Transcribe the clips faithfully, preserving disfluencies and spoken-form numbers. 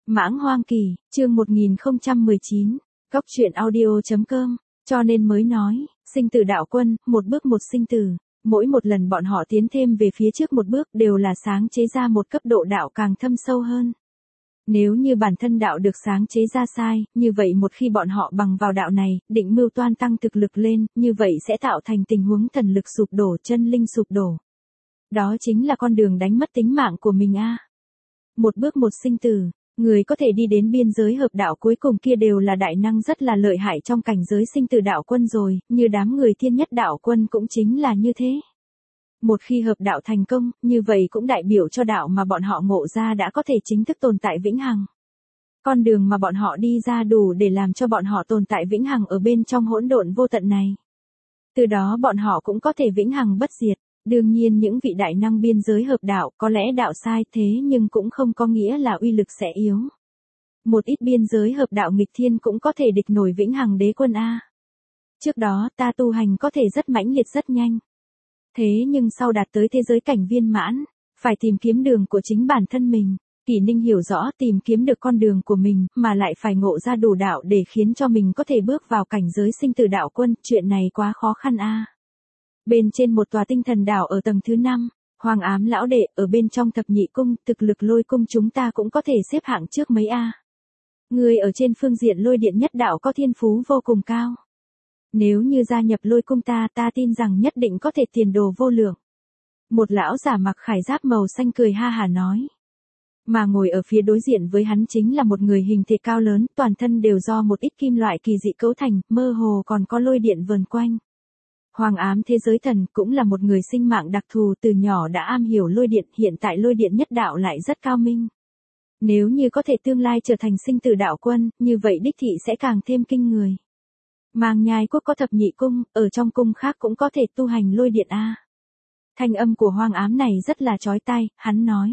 Mãng Hoang Kỳ, chương một nghìn không trăm mười chín, Cóc truyện audio.com, cho nên mới nói, sinh tử đạo quân, một bước một sinh tử, mỗi một lần bọn họ tiến thêm về phía trước một bước đều là sáng chế ra một cấp độ đạo càng thâm sâu hơn. Nếu như bản thân đạo được sáng chế ra sai, như vậy một khi bọn họ bằng vào đạo này, định mưu toan tăng thực lực lên, như vậy sẽ tạo thành tình huống thần lực sụp đổ, chân linh sụp đổ. Đó chính là con đường đánh mất tính mạng của mình a. Một bước một sinh tử, người có thể đi đến biên giới hợp đạo cuối cùng kia đều là đại năng rất là lợi hại trong cảnh giới sinh tử đạo quân rồi, như đám người thiên nhất đạo quân cũng chính là như thế. Một khi hợp đạo thành công, như vậy cũng đại biểu cho đạo mà bọn họ ngộ ra đã có thể chính thức tồn tại vĩnh hằng. Con đường mà bọn họ đi ra đủ để làm cho bọn họ tồn tại vĩnh hằng ở bên trong hỗn độn vô tận này. Từ đó bọn họ cũng có thể vĩnh hằng bất diệt. Đương nhiên những vị đại năng biên giới hợp đạo có lẽ đạo sai thế nhưng cũng không có nghĩa là uy lực sẽ yếu. Một ít biên giới hợp đạo nghịch thiên cũng có thể địch nổi vĩnh hằng đế quân A. Trước đó ta tu hành có thể rất mãnh liệt rất nhanh. Thế nhưng sau đạt tới thế giới cảnh viên mãn, phải tìm kiếm đường của chính bản thân mình. Kỷ Ninh hiểu rõ tìm kiếm được con đường của mình mà lại phải ngộ ra đủ đạo để khiến cho mình có thể bước vào cảnh giới sinh tử đạo quân, chuyện này quá khó khăn A. Bên trên một tòa tinh thần đảo ở tầng thứ năm, Hoàng Ám lão đệ ở bên trong thập nhị cung, thực lực lôi cung chúng ta cũng có thể xếp hạng trước mấy a. Người ở trên phương diện lôi điện nhất đạo có thiên phú vô cùng cao. Nếu như gia nhập lôi cung ta, ta tin rằng nhất định có thể tiền đồ vô lượng. Một lão giả mặc khải giáp màu xanh cười ha hà nói. Mà ngồi ở phía đối diện với hắn chính là một người hình thể cao lớn, toàn thân đều do một ít kim loại kỳ dị cấu thành, mơ hồ còn có lôi điện vờn quanh. Hoàng Ám thế giới thần cũng là một người sinh mạng đặc thù, từ nhỏ đã am hiểu lôi điện, hiện tại lôi điện nhất đạo lại rất cao minh. Nếu như có thể tương lai trở thành sinh tử đạo quân, như vậy đích thị sẽ càng thêm kinh người. Màng Nhai quốc có thập nhị cung, ở trong cung khác cũng có thể tu hành lôi điện a. Thanh âm của Hoàng Ám này rất là chói tai, hắn nói.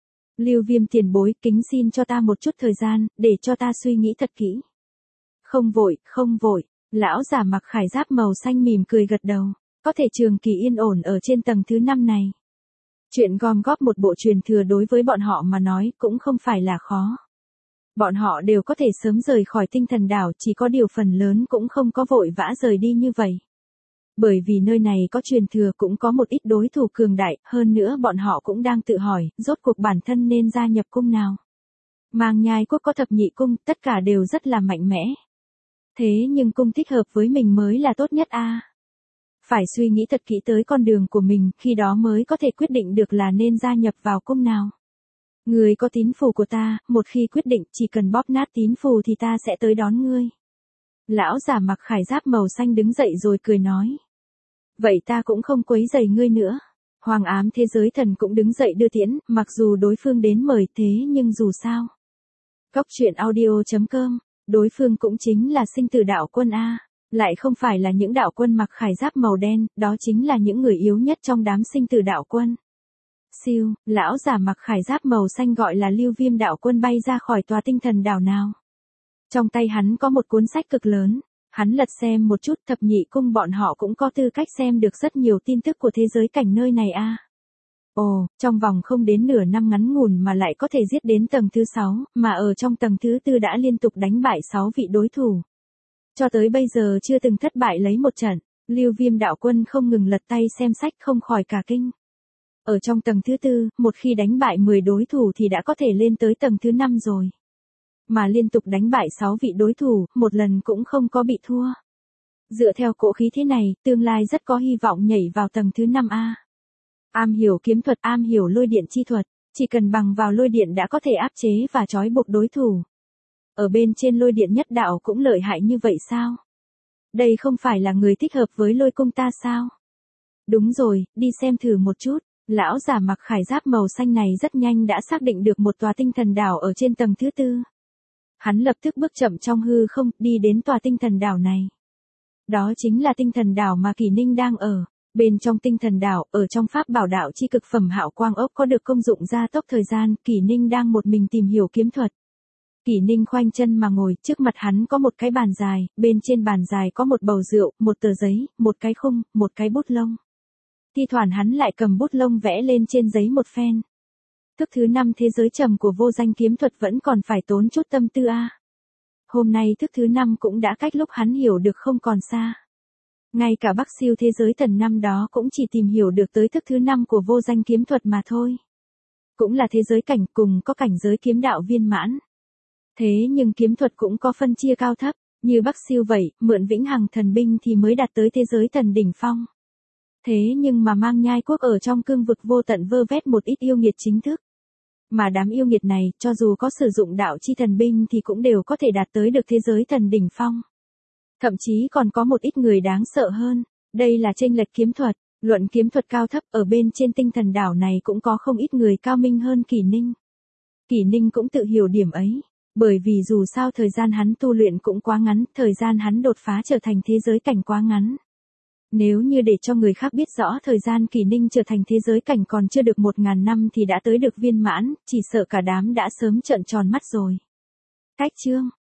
Lưu Viêm tiền bối, kính xin cho ta một chút thời gian, để cho ta suy nghĩ thật kỹ. Không vội, không vội. Lão giả mặc khải giáp màu xanh mỉm cười gật đầu, có thể trường kỳ yên ổn ở trên tầng thứ năm này. Chuyện gom góp một bộ truyền thừa đối với bọn họ mà nói cũng không phải là khó. Bọn họ đều có thể sớm rời khỏi tinh thần đảo, chỉ có điều phần lớn cũng không có vội vã rời đi như vậy. Bởi vì nơi này có truyền thừa cũng có một ít đối thủ cường đại, hơn nữa bọn họ cũng đang tự hỏi, rốt cuộc bản thân nên gia nhập cung nào. Màng Nhai quốc có thập nhị cung, tất cả đều rất là mạnh mẽ. Thế nhưng cung thích hợp với mình mới là tốt nhất a. Phải suy nghĩ thật kỹ tới con đường của mình, khi đó mới có thể quyết định được là nên gia nhập vào cung nào. Người có tín phù của ta, một khi quyết định chỉ cần bóp nát tín phù thì ta sẽ tới đón ngươi. Lão giả mặc khải giáp màu xanh đứng dậy rồi cười nói. Vậy ta cũng không quấy rầy ngươi nữa. Hoàng Ám thế giới thần cũng đứng dậy đưa tiễn, mặc dù đối phương đến mời thế nhưng dù sao. Cóc truyện audio.com, đối phương cũng chính là sinh tử đạo quân A, lại không phải là những đạo quân mặc khải giáp màu đen, đó chính là những người yếu nhất trong đám sinh tử đạo quân. Siêu, lão giả mặc khải giáp màu xanh gọi là Lưu Viêm đạo quân bay ra khỏi tòa tinh thần đảo nào. Trong tay hắn có một cuốn sách cực lớn, hắn lật xem một chút, thập nhị cung bọn họ cũng có tư cách xem được rất nhiều tin tức của thế giới cảnh nơi này a. Ồ, trong vòng không đến nửa năm ngắn ngủn mà lại có thể giết đến tầng thứ sáu, mà ở trong tầng thứ tư đã liên tục đánh bại sáu vị đối thủ. Cho tới bây giờ chưa từng thất bại lấy một trận, Lưu Viêm đạo quân không ngừng lật tay xem sách không khỏi cả kinh. Ở trong tầng thứ tư, một khi đánh bại mười đối thủ thì đã có thể lên tới tầng thứ năm rồi. Mà liên tục đánh bại sáu vị đối thủ, một lần cũng không có bị thua. Dựa theo cỗ khí thế này, tương lai rất có hy vọng nhảy vào tầng thứ năm a. Am hiểu kiếm thuật, am hiểu lôi điện chi thuật, chỉ cần bằng vào lôi điện đã có thể áp chế và trói buộc đối thủ. Ở bên trên lôi điện nhất đạo cũng lợi hại như vậy sao? Đây không phải là người thích hợp với lôi cung ta sao? Đúng rồi, đi xem thử một chút. Lão giả mặc khải giáp màu xanh này rất nhanh đã xác định được một tòa tinh thần đảo ở trên tầng thứ tư. Hắn lập tức bước chậm trong hư không, đi đến tòa tinh thần đảo này. Đó chính là tinh thần đảo mà Kỷ Ninh đang ở. Bên trong tinh thần đảo, ở trong pháp bảo đạo chi cực phẩm hạo quang ốc có được công dụng gia tốc thời gian, Kỷ Ninh đang một mình tìm hiểu kiếm thuật. Kỷ Ninh khoanh chân mà ngồi, trước mặt hắn có một cái bàn dài, bên trên bàn dài có một bầu rượu, một tờ giấy, một cái khung, một cái bút lông. Thi thoảng hắn lại cầm bút lông vẽ lên trên giấy một phen. thức thứ năm thế giới trầm của vô danh kiếm thuật vẫn còn phải tốn chút tâm tư a. Hôm nay thức thứ năm cũng đã cách lúc hắn hiểu được không còn xa. Ngay cả Bắc Siêu thế giới thần năm đó cũng chỉ tìm hiểu được tới thức thứ năm của vô danh kiếm thuật mà thôi. Cũng là thế giới cảnh cùng có cảnh giới kiếm đạo viên mãn. Thế nhưng kiếm thuật cũng có phân chia cao thấp, như Bắc Siêu vậy, mượn vĩnh hằng thần binh thì mới đạt tới thế giới thần đỉnh phong. Thế nhưng mà mang nhai quốc ở trong cương vực vô tận vơ vét một ít yêu nghiệt chính thức. Mà đám yêu nghiệt này, cho dù có sử dụng đạo chi thần binh thì cũng đều có thể đạt tới được thế giới thần đỉnh phong. Thậm chí còn có một ít người đáng sợ hơn, đây là chênh lệch kiếm thuật, luận kiếm thuật cao thấp ở bên trên tinh thần đảo này cũng có không ít người cao minh hơn Kỷ Ninh. Kỷ Ninh cũng tự hiểu điểm ấy, bởi vì dù sao thời gian hắn tu luyện cũng quá ngắn, thời gian hắn đột phá trở thành thế giới cảnh quá ngắn. Nếu như để cho người khác biết rõ thời gian Kỷ Ninh trở thành thế giới cảnh còn chưa được một ngàn năm thì đã tới được viên mãn, chỉ sợ cả đám đã sớm trợn tròn mắt rồi. Cách chương